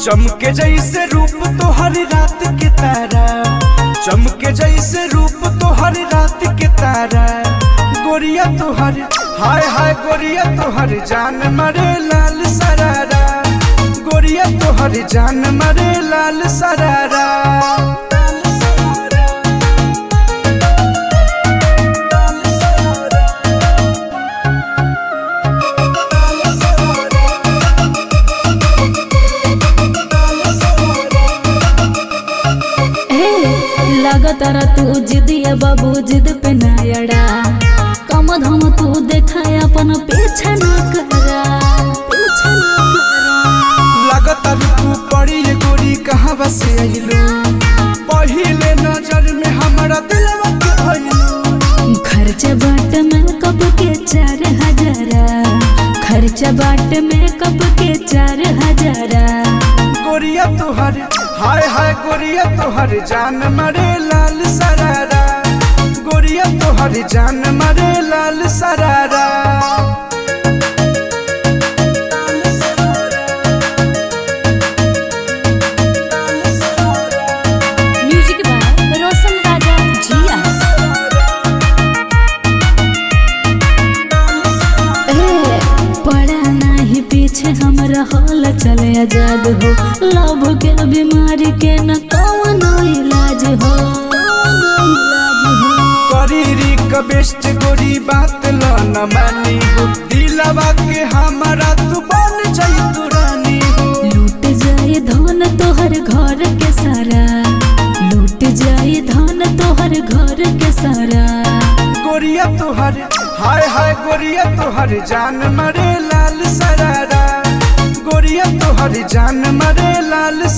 चमके जैसे रूप तोहर रात के तारा, चमके जैसे रूप तोहर रात के तारा। गोरिया तोहर हाय हाय गोरिया तोहर जान मरे लाल सरारा, गोरिया तोहर जान मरे लाल सरारा। लगतारा तू जिदिया बाबू जिद पे नायड़ा, कम धम तू देखा अपन पीछा न करा, पीछा न करा। लगतार तू पड़ी गोरी कहाँ से आइलो, पहिले नजर में हमारा दिलवा के भइलो। खर्चा बाट में कब के 4000, खर्चा बाट में कब के 4000। गोरिया तोहर हाय हाय गोरिया तोहर जान मरे लाल सरारा, गोरिया तोहर जान मरे लाल सरारा। म्यूजिक बाय रोशन राजा जिया। पड़ा नहीं पीछे हमरा हॉल चले आजाद हो, लव के बीमारी के न कौनो इलाज हो, करीरी कबेस्ट गोरी बात लो न मानी हो, दिलवा के हमारा तू बन जाई तू रानी हो। लूट जाए धन तोहर घर के सारा, लूट जाए धन तोहर घर के सारा। गोरिया तोहर हाय हाय गोरिया तोहर जान मरे लाल सरारा, गोरिया तोहर जान मरे लाल